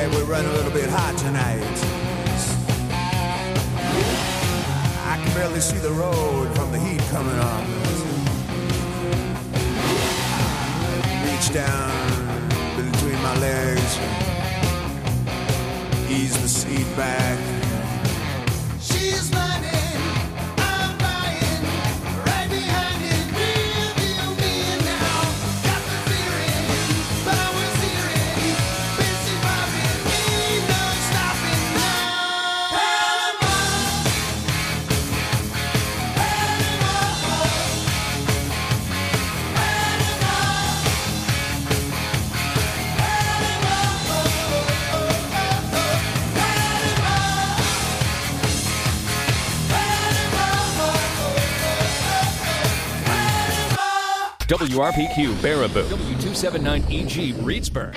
Hey, we're running a little bit hot tonight. I can barely see the road from the heat coming on. Reach down between my legs, ease the seat back. She's running, I'm riding, right behind it, real me now. Got the feeling, power's hearing, busy robbing, ain't no stopping now. Panama, WRPQ Baraboo, W279EG Reedsburg.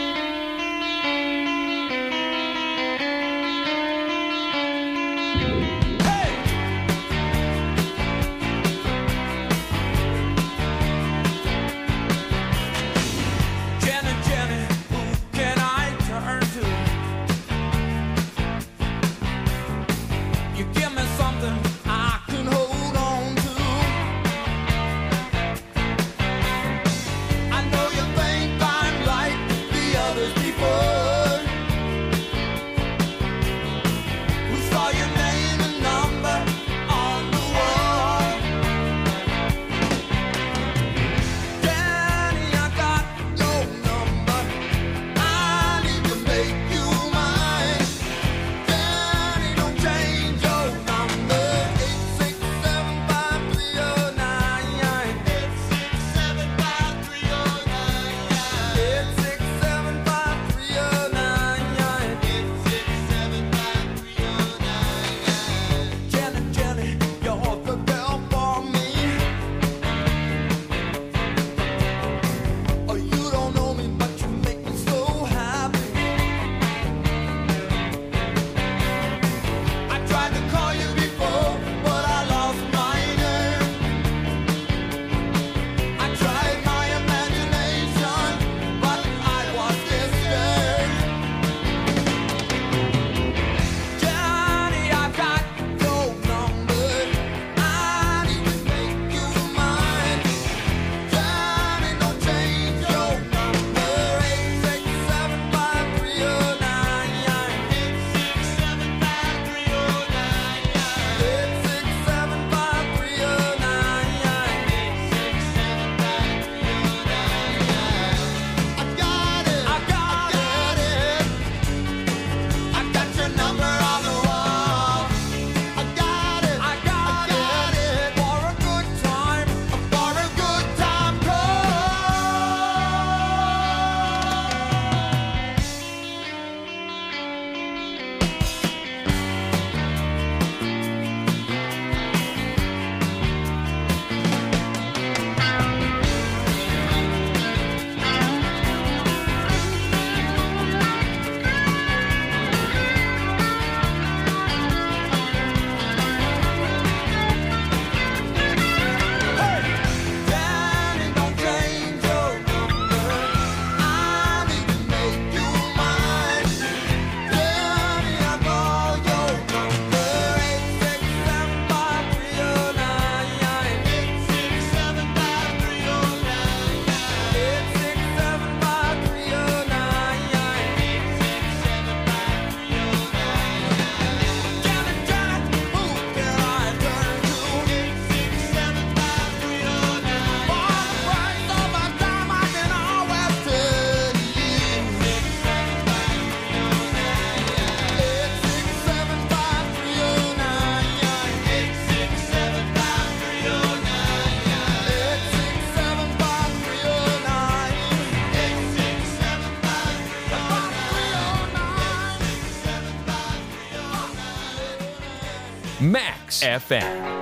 Max FM.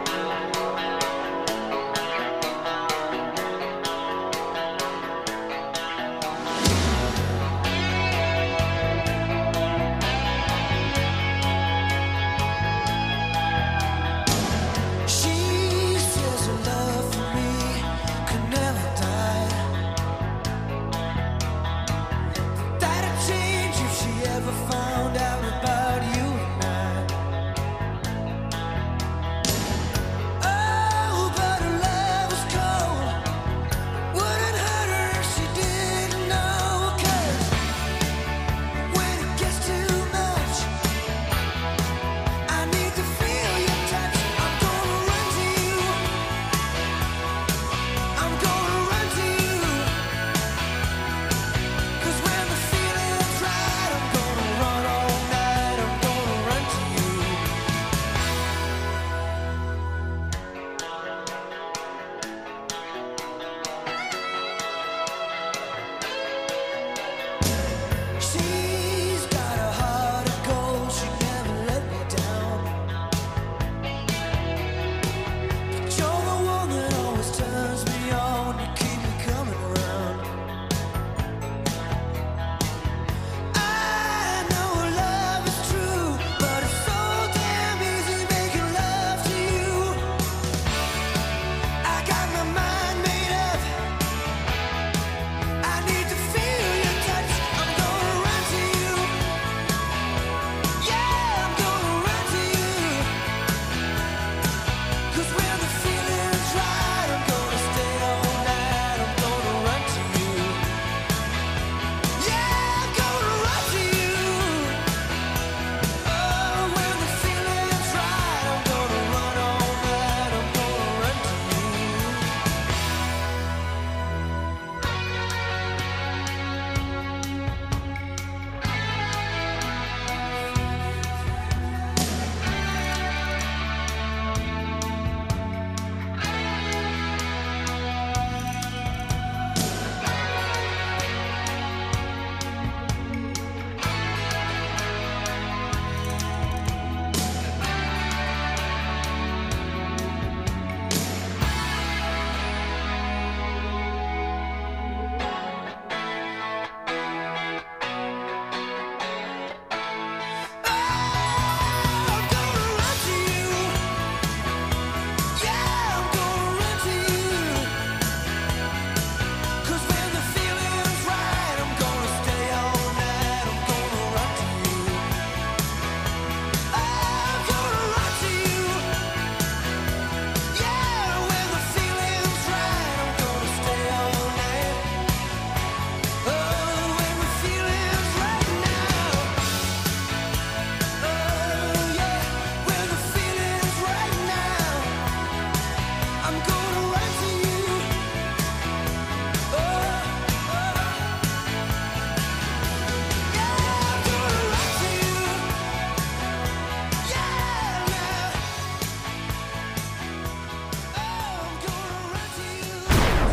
She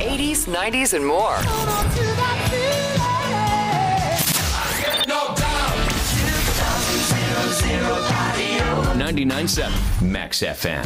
80s, 90s, and more. 99.7 Max FM.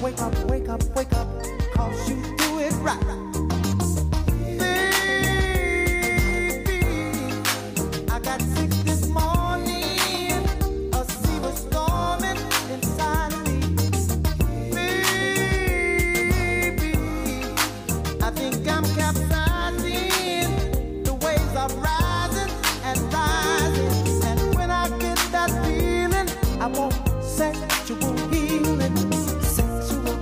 wake up, wake up, wake up, 'cause you do it right. Baby, I got sick this morning, a sea was storming inside of me. Baby, I think I'm capsizing, the waves are rising and rising, and when I get that feeling, I want sexual healing. Sexual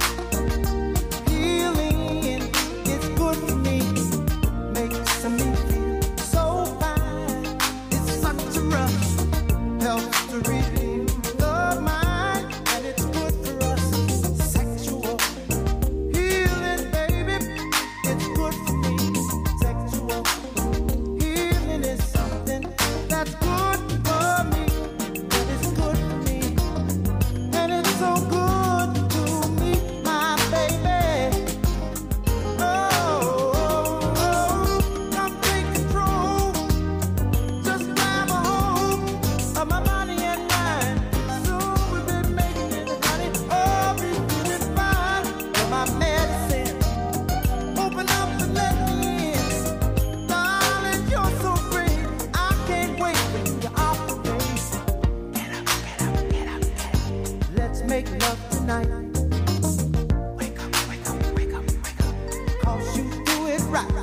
healing is good for me, makes me feel so fine. It's such a rush, helps to relieve the mind, and it's good for us. Sexual healing, baby, it's good for me. Sexual healing is something that's good for me, and it's good for me, and it's so good to me, my baby. Come take control, just grab a hold of my body and mind. Soon we'll be making it, honey. Oh, be feeling fine. You're my medicine. Open up and let me in. Darling, you're so great. I can't wait for you to operate. Get up, get up, get up, get up. Let's make love tonight. Wake up, wake up, wake up, wake up, 'cause you do it right.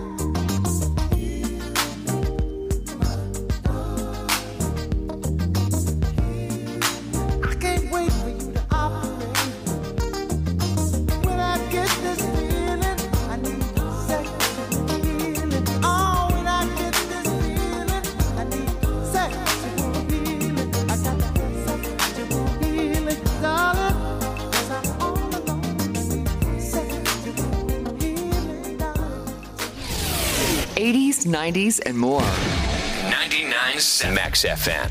I can't wait for you to operate. When I get this feeling, I need sexual healing. Oh, when I get this feeling, I need sexual healing. I got to get sexual healing, darling, 'cause I'm all alone. Sexual healing, darling. 80s, 90s, and more. 99.7 Max FM.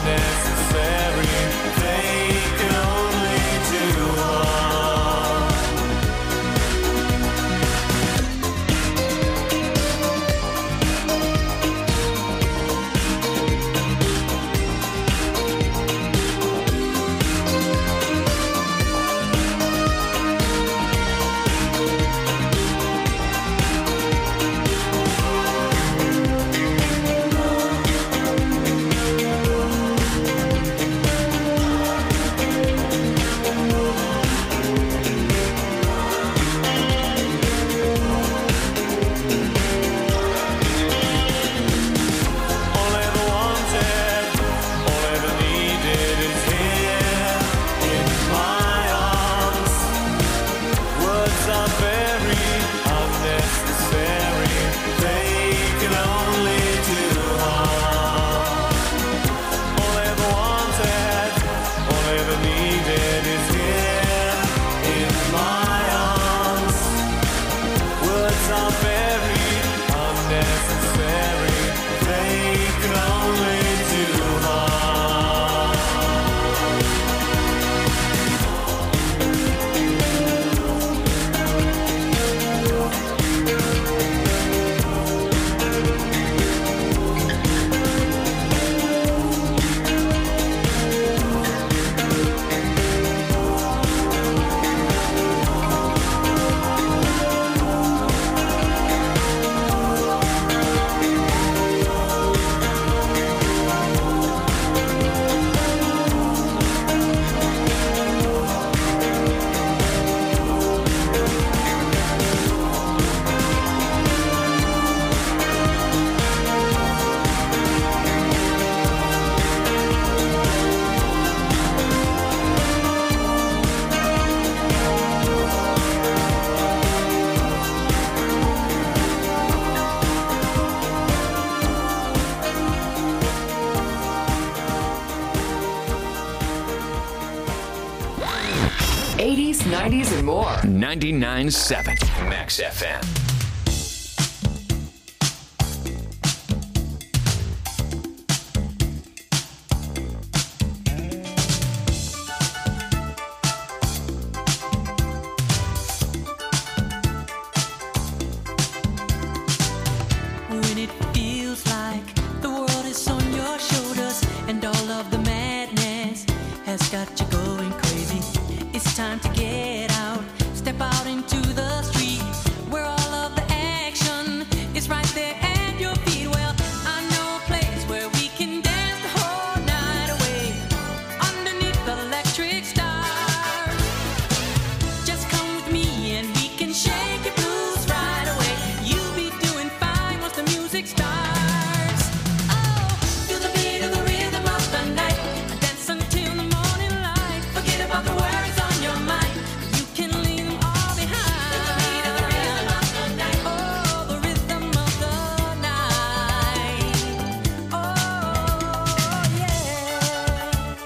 unnecessary. They can only do harm. '80s, '90s, and more. 99.7 Max FM. When it feels like the world is on your shoulders and all of the madness has got you going crazy, it's time to get out, step out into the street where all of the action is right there at your feet. Well, I know a place where we can dance the whole night away underneath the electric stars. Just come with me and we can shake your blues right away. You'll be doing fine once the music starts. Oh, feel the beat of the rhythm of the night. Dance until the morning light. Forget about the worries on your mind. You can leave them all behind. Feel the beat of the rhythm of the night. Oh, the rhythm of the night. Oh, yeah.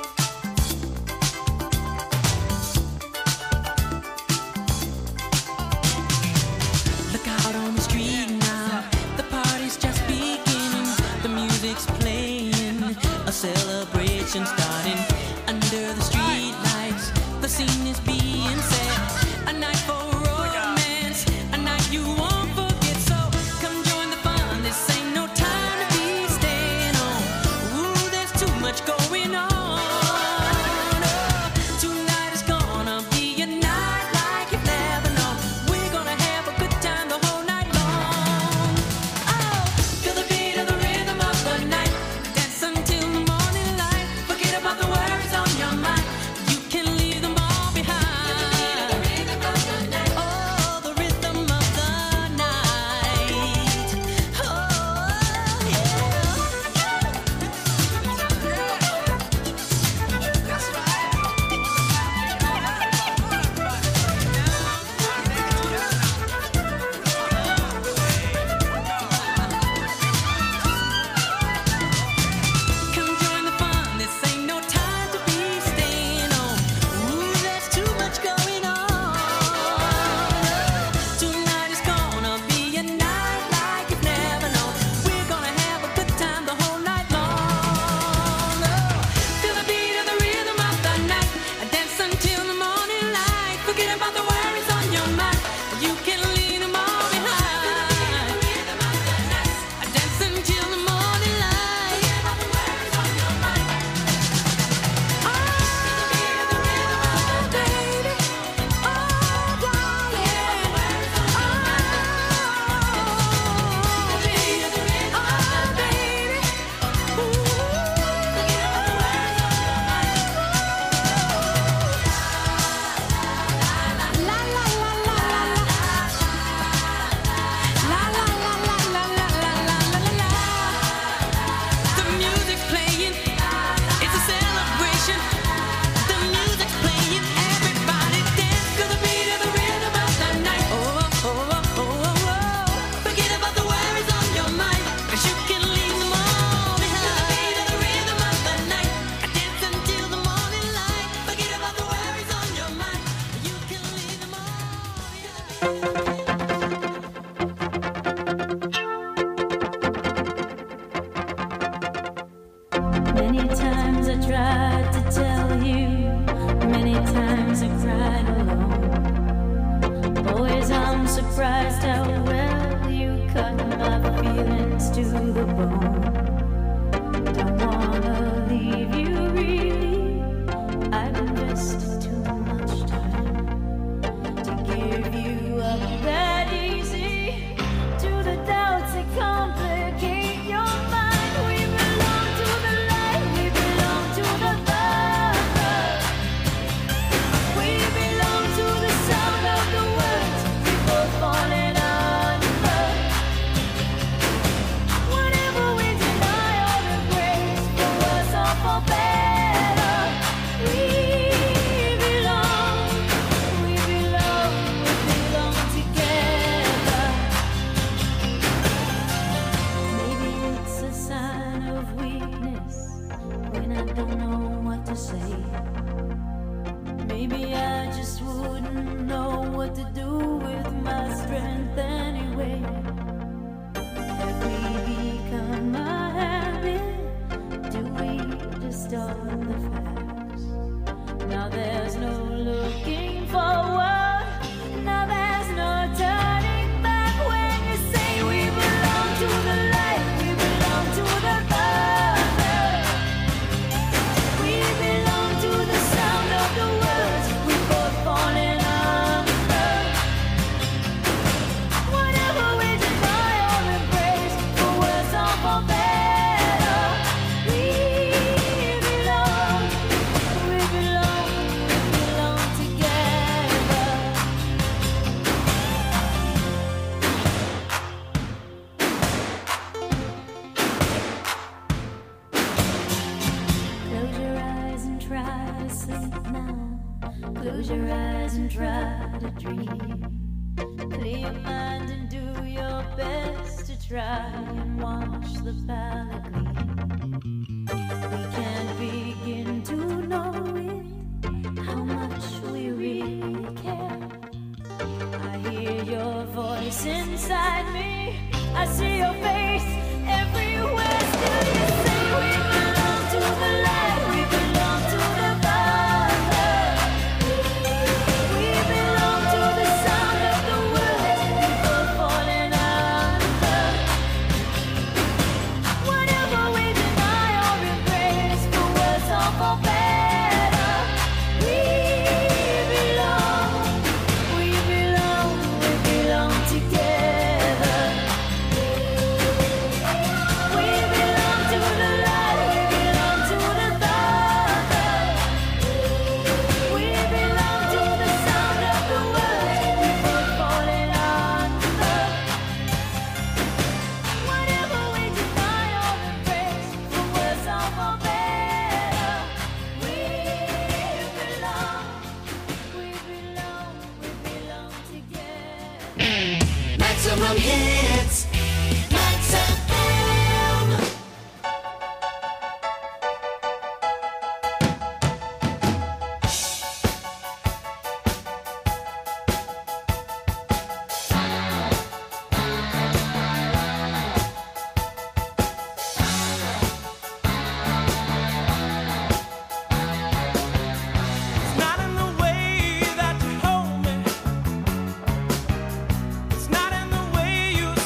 Look out on the street now, the party's just beginning. The music's playing, a celebration starting. Under the street lights, the scene is being set. A night for romance, a night you won't forget. So come join the fun, this ain't no time to be staying home. Ooh, there's too much going on. Oh, tonight is gonna be a night like you've never known. We're gonna have a good time the whole night long. Oh, feel the beat of the rhythm of the night. Dance until the morning light. Forget about the worries on your mind. You can leave them all behind. Feel the beat of the rhythm of the night. Many times I tried to tell you, many times I cried alone. Boys, I'm surprised how well you cut my feelings to the bone. Don't wanna leave you really, I've invested too much time to give you up that easy to the doubts that complicate your mind. We belong to the light, we belong to the love. We belong to the sound of the words we both falling under. Whatever we deny or embrace, for worse or for better, we belong together. Maybe it's a sign of weakness when I don't know what to say. Maybe I just wouldn't know what to do with my strength anyway. Have we become a habit? Do we distort the facts? Now there's no looking forward. Now there's no turning back when you say we belong to the light, we belong to the love. We belong to the sound of the words we both falling under. Whatever we deny or embrace, for worse or for better, we belong together. Close your eyes and try to sleep now. Close your eyes and try to dream. Clear your mind and do your best to try and watch the palette gleam. We can't begin to know it, how much we really care. I hear your voice inside me, I see your face everywhere. Still you say we belong to the light, we belong to the love. We belong to the sound of the words we both falling under. Whatever we deny or embrace, for worse or for better, we belong together. We belong to the light, we belong to the love. We belong to the sound of the words we both falling under. Whatever we deny or embrace, for worse or for better, we belong together. Maximum hits, Max FM. It's not in the way that you hold me. It's not in the way you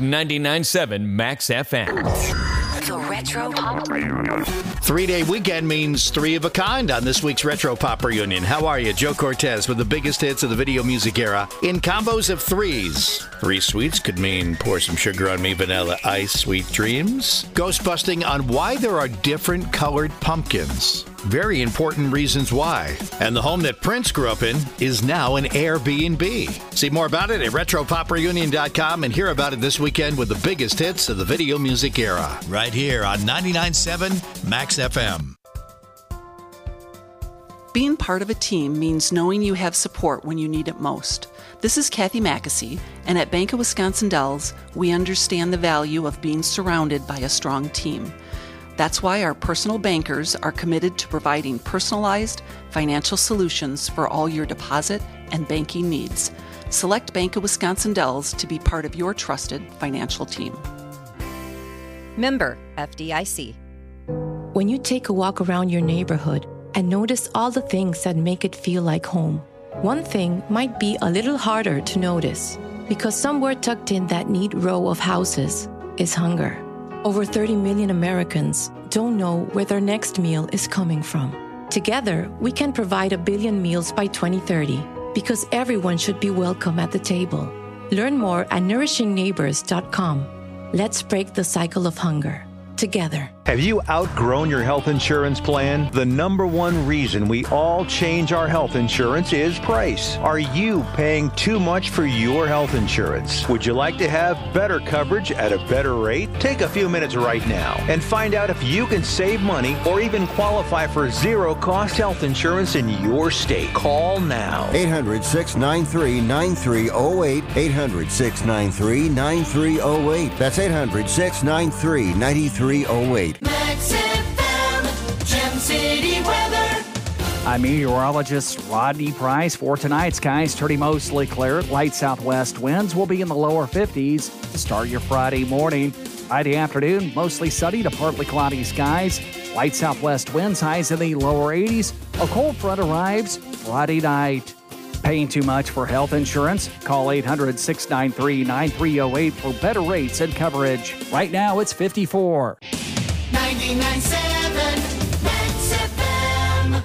99.7 Max FM. The Retro Pop Reunion. 3-day weekend means three of a kind on this week's Retro Pop Reunion. How are you? Joe Cortez with the biggest hits of the video music era in combos of threes. Three sweets could mean pour some sugar on me, vanilla ice, sweet dreams. Ghost busting on why there are different colored pumpkins. Very important reasons why. And the home that Prince grew up in is now an Airbnb. See more about it at RetroPopReunion.com and hear about it this weekend with the biggest hits of the video music era. Right here on 99.7 Max FM. Being part of a team means knowing you have support when you need it most. This is Kathy Mackesy, and at Bank of Wisconsin Dells, we understand the value of being surrounded by a strong team. That's why our personal bankers are committed to providing personalized financial solutions for all your deposit and banking needs. Select Bank of Wisconsin Dells to be part of your trusted financial team. Member FDIC. When you take a walk around your neighborhood and notice all the things that make it feel like home, one thing might be a little harder to notice because somewhere tucked in that neat row of houses is hunger. Over 30 million Americans don't know where their next meal is coming from. Together, we can provide 1 billion meals by 2030 because everyone should be welcome at the table. Learn more at nourishingneighbors.com. Let's break the cycle of hunger together. Have you outgrown your health insurance plan? The number one reason we all change our health insurance is price. Are you paying too much for your health insurance? Would you like to have better coverage at a better rate? Take a few minutes right now and find out if you can save money or even qualify for zero-cost health insurance in your state. Call now. 800-693-9308. 800-693-9308. That's 800-693-9308. Max FM, Gem City weather. I'm meteorologist Rodney Price. For tonight, skies turning mostly clear. Light southwest winds will be in the lower 50s to start your Friday morning. Friday afternoon, mostly sunny to partly cloudy skies. Light southwest winds, highs in the lower 80s. A cold front arrives Friday night. Paying too much for health insurance? Call 800-693-9308 for better rates and coverage. Right now, it's 54. 99.7 Max FM.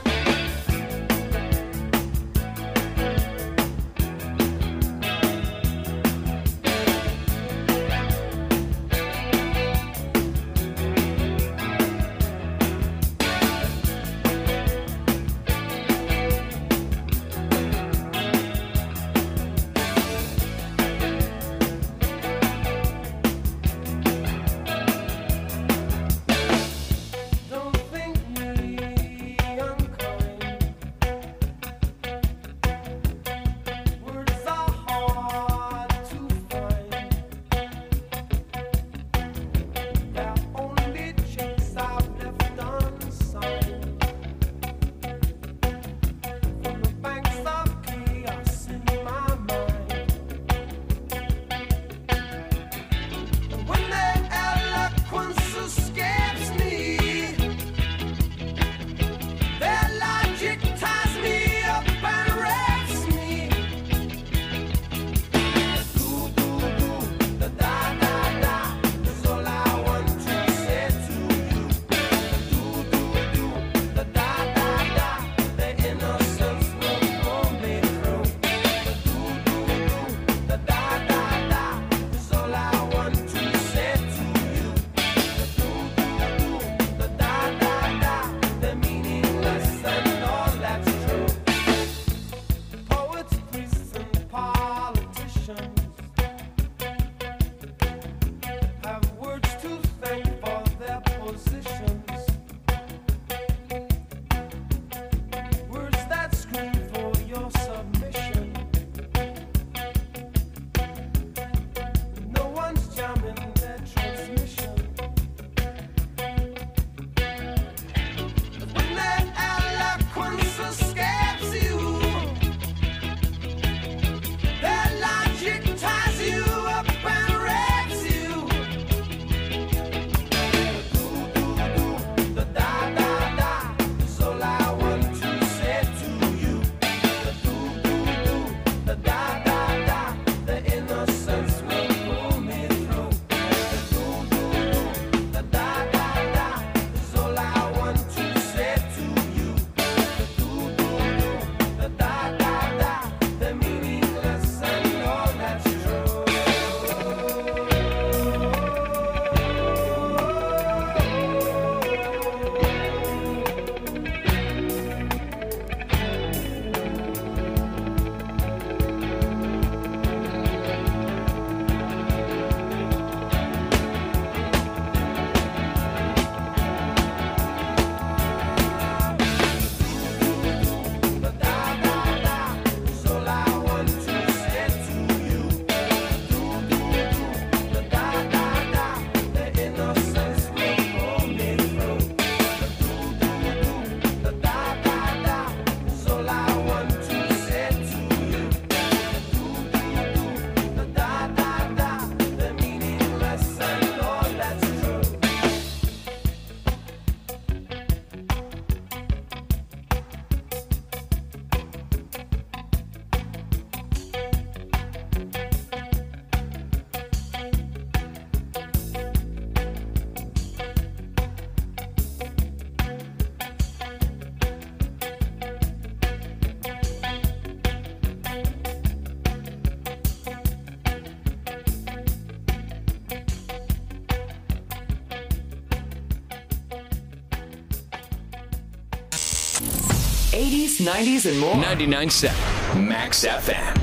80s, 90s, and more. 99.7 Max FM.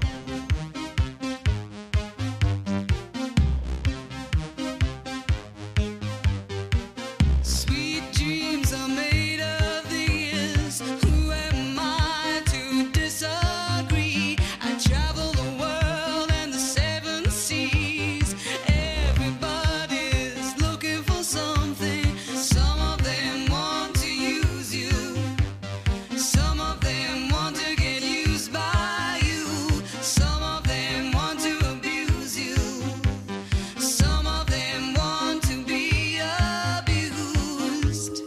Sweet dreams are made of these. Who am I to disagree? I travel the world and the seven seas. Everybody's looking for something. Some of them want to use you. Some of them want to get used by you. Some of them want to abuse you. Some of them want to be abused.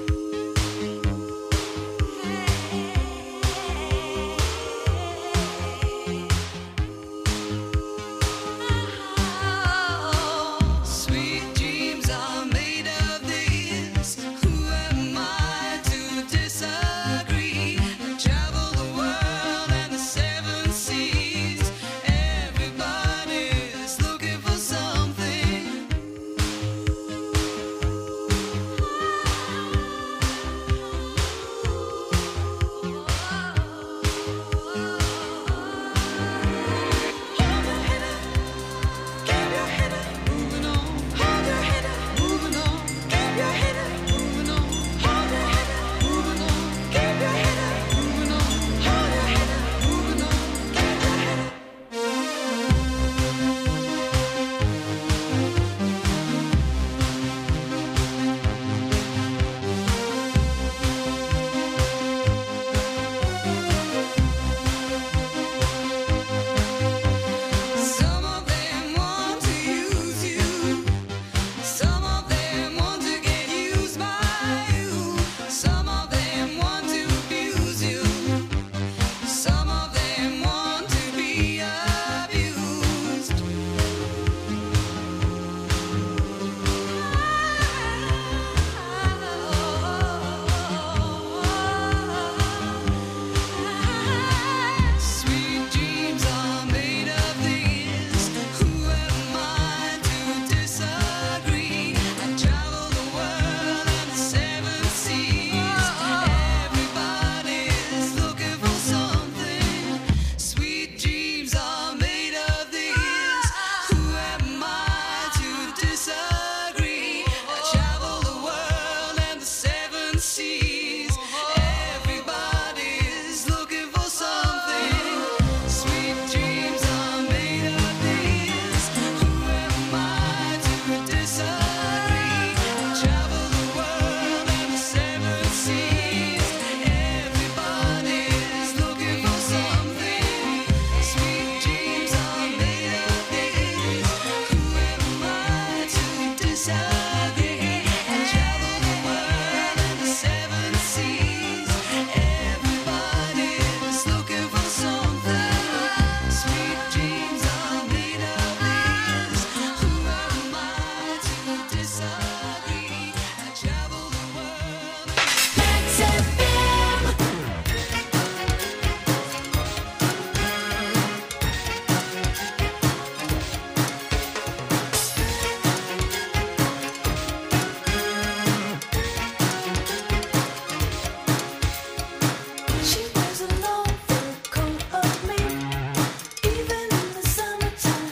Sweet dreams are made of this. Who am I to disagree? I travel the world and the seven seas. Everybody's looking for something. Hold your head up, keep your head up, moving on. Hold your head up, moving on. Keep your head up, moving on. Hold your head up, moving on. Keep your head up, moving on. Hold your head up, moving on. Keep your head up. Some of them want to use you. Some of them want to get used by you. Some of them want to abuse you. Some of them want to be abused. Sweet dreams are made of these. Who am I to disagree? I travel the world and the seven seas. Everybody's looking for something. Sweet dreams are made of these. Who am I to disagree? I travel the world and the seven seas. Everybody's looking for something. Sweet dreams are made of these. Who am I to disagree? I travel the world and the seven seas. Everybody's looking for something. Sweet dreams are made of these. Who am I to disagree? I travel the world and the seven seas. Everybody's looking for something. Sweet dreams are made of these. Who am I to disagree? I travel the world. Max FM. She wears a long fur coat of me, even in the summertime.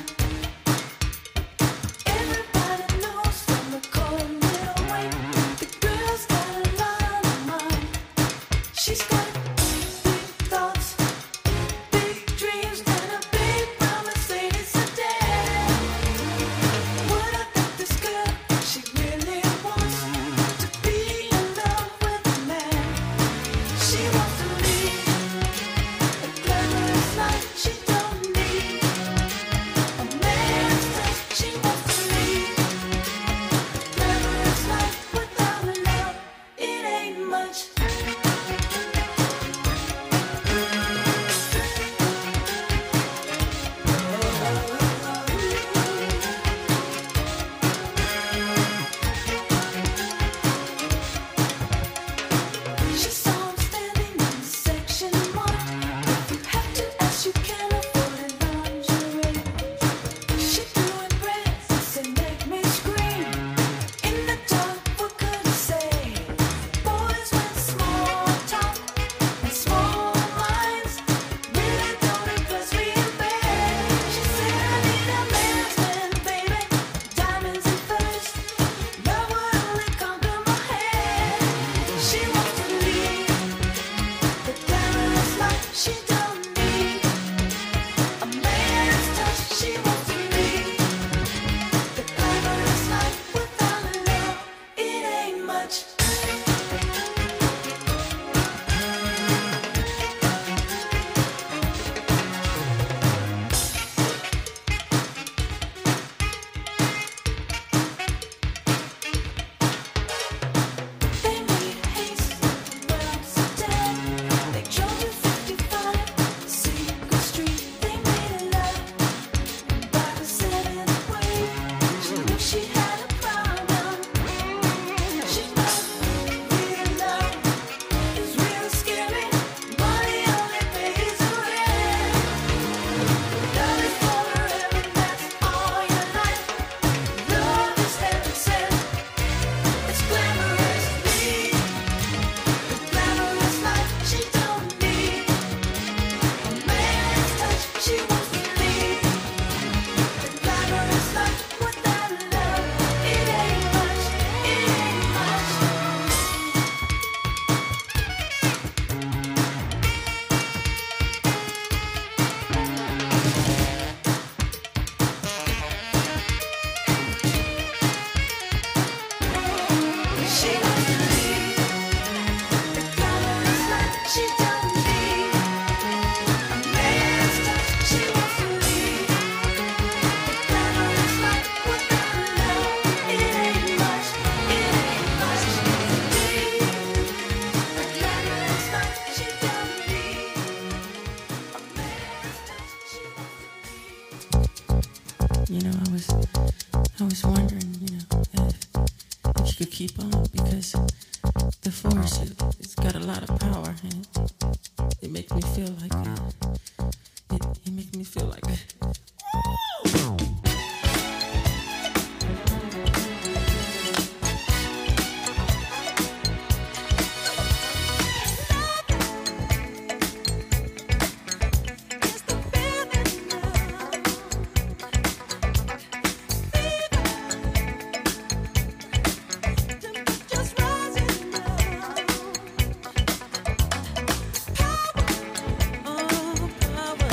Everybody knows from the cold little way, the girl's got a lot of mind. She's got big thoughts, big dreams, and a big promise waiting so dead. What I think this girl, she really wants to be in love with a man. She wants to lead a glamorous life. She don't need a man's touch. She wants to lead a glamorous life without a love. It ain't much. I was wondering, if you could keep on, because the force, it's got a lot of power, and it makes me feel like it makes me feel like power.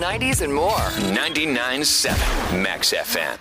90s, and more. 99.7 Max FM.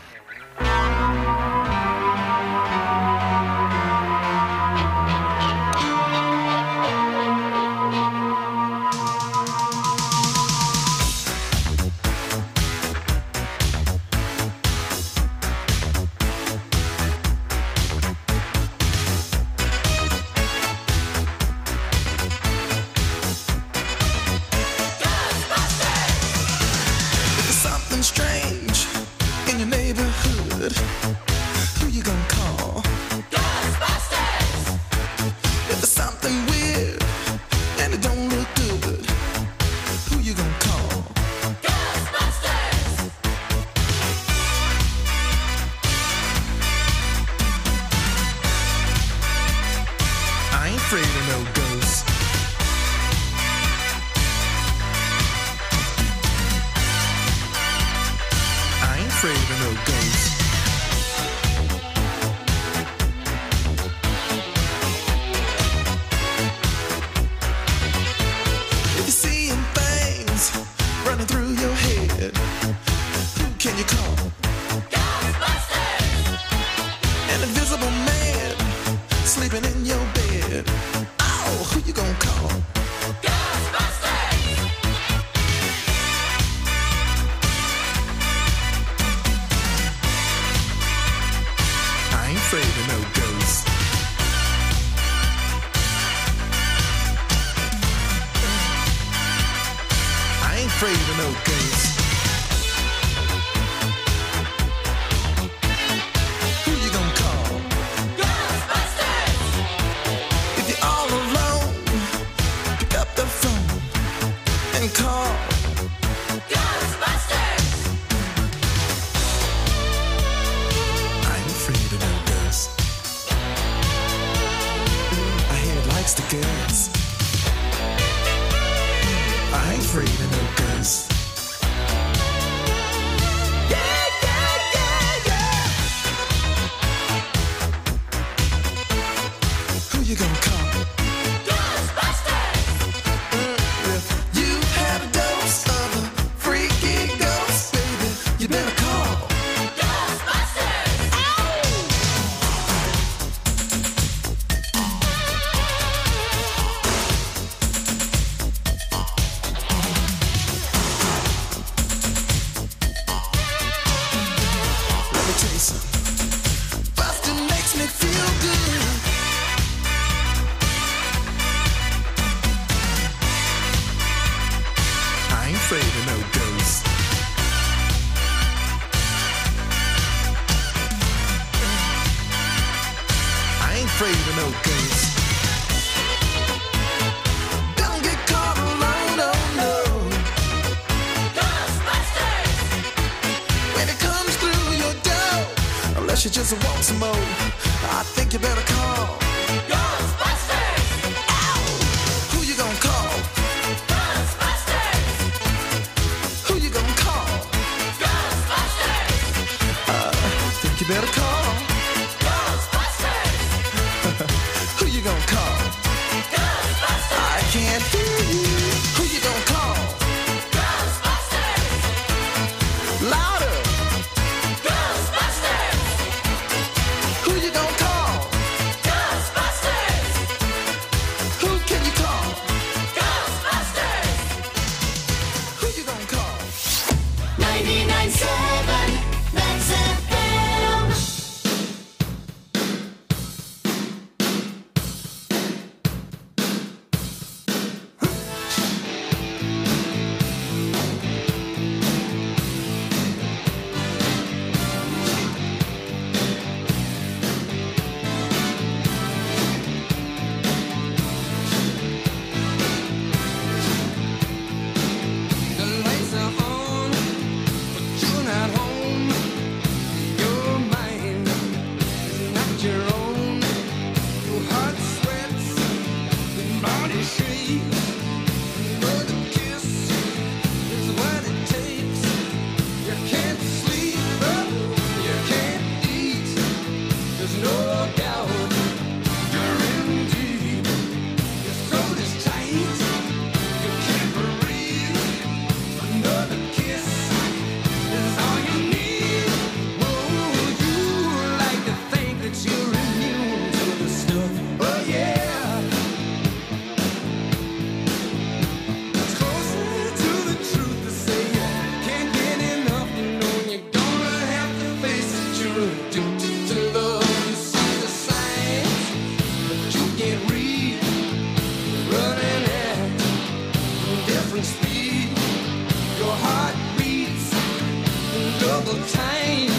Another time.